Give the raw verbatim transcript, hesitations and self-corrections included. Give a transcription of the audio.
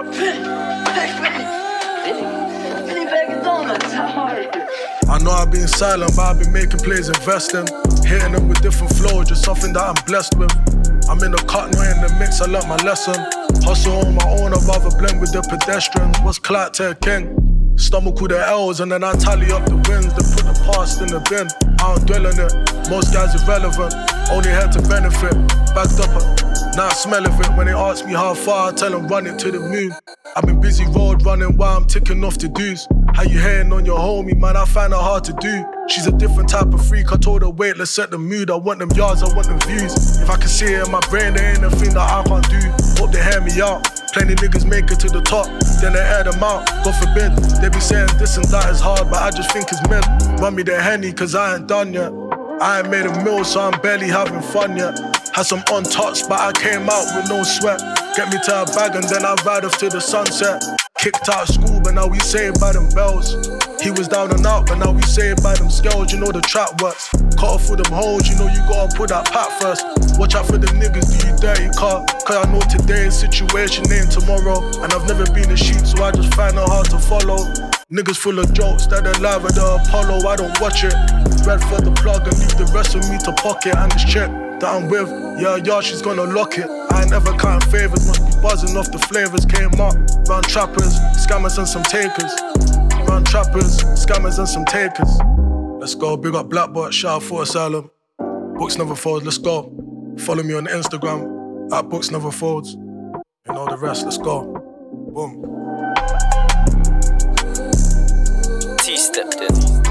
I know I've been silent, but I've been making plays, investing, hitting them with different flows, just something that I'm blessed with. I'm in the cut, not in the mix, I learnt my lesson. Hustle on my own, I'd rather blend with the pedestrians. What's clout to a king? Stomach with the L's and then I tally up the wins, then put the past in the bin. I don't dwell on it, most guys irrelevant, only here to benefit. Backed up, now I smell of it. When they ask me how far, I tell them run it to the moon. I've been busy road running while I'm ticking off the dues. How you hating on your homie, man, I find her hard to do. She's a different type of freak, I told her wait, let's set the mood. I want them yards, I want them views. If I can see it in my brain, there ain't a thing that I can't do. Hope they hear me out. Plenty niggas make it to the top, then they air them out. God forbid, they be saying this and that is hard, but I just think it's mid. Run me the Henny, cause I ain't done yet. I ain't made a meal, so I'm barely having fun yet. Had some untouched, but I came out with no sweat. Get me to a bag and then I ride off to the sunset. Kicked out of school, but now we saved by them bells. He was down and out, but now we saved by them scales. You know the trap works. Cut off for them hoes, you know you gotta put that pat first. Watch out for them niggas, do you dirty car? Cause I know today's situation ain't tomorrow. And I've never been a sheep, so I just find it hard to follow. Niggas full of jokes that they're live at the Apollo, I don't watch it. Red for the plug and leave the rest of me to pocket. And this chick that I'm with, yeah, yeah, she's gonna lock it. I ain't never counting favors, must be buzzing off the flavors. Came up, round trappers, scammers and some takers. Round trappers, scammers and some takers. Let's go, big up Blackbot, shout out for Asylum. Books Never Folds, let's go. Follow me on Instagram, at Books Never Folds. You know the rest, let's go. Boom. T-stepped in.